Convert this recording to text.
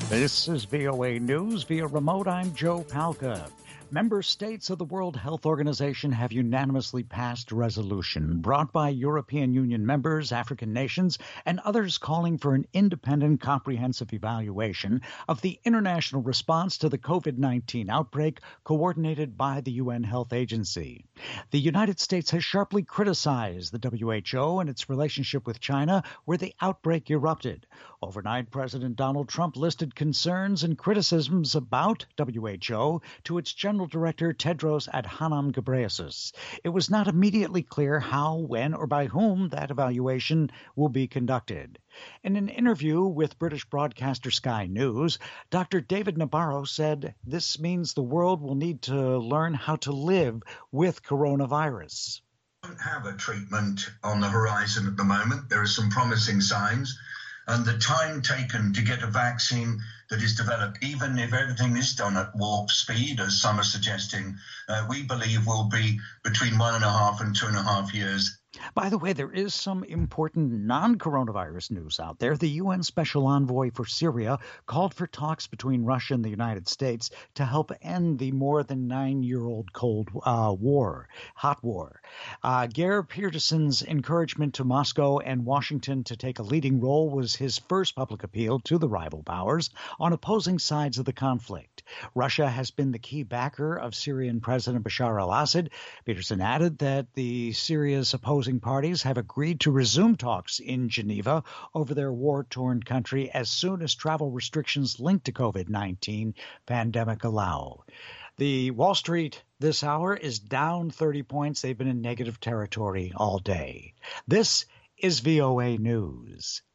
This is VOA News via remote. I'm Joe Palca. Member states of the World Health Organization have unanimously passed a resolution brought by European Union members, African nations, and others calling for an independent, comprehensive evaluation of the international response to the COVID-19 outbreak coordinated by the UN Health Agency. The United States has sharply criticized the WHO and its relationship with China, where the outbreak erupted. Overnight, President Donald Trump listed concerns and criticisms about WHO to its General Director Tedros Adhanom Ghebreyesus. It was not immediately clear how, when, or by whom that evaluation will be conducted. In an interview with British broadcaster Sky News, Dr. David Nabarro said this means the world will need to learn how to live with coronavirus. We don't have a treatment on the horizon at the moment. There are some promising signs. And the time taken to get a vaccine that is developed, even if everything is done at warp speed, as some are suggesting, we believe will be between 1.5 and 2.5 years. By the way, there is some important non-coronavirus news out there. The UN Special Envoy for Syria called for talks between Russia and the United States to help end the more than 9-year-old hot war. Geir Peterson's encouragement to Moscow and Washington to take a leading role was his first public appeal to the rival powers on opposing sides of the conflict. Russia has been the key backer of Syrian President Bashar al-Assad. Peterson added that Syria's opposing parties have agreed to resume talks in Geneva over their war-torn country as soon as travel restrictions linked to COVID-19 pandemic allow. The Wall Street this hour is down 30 points. They've been in negative territory all day. This is VOA News.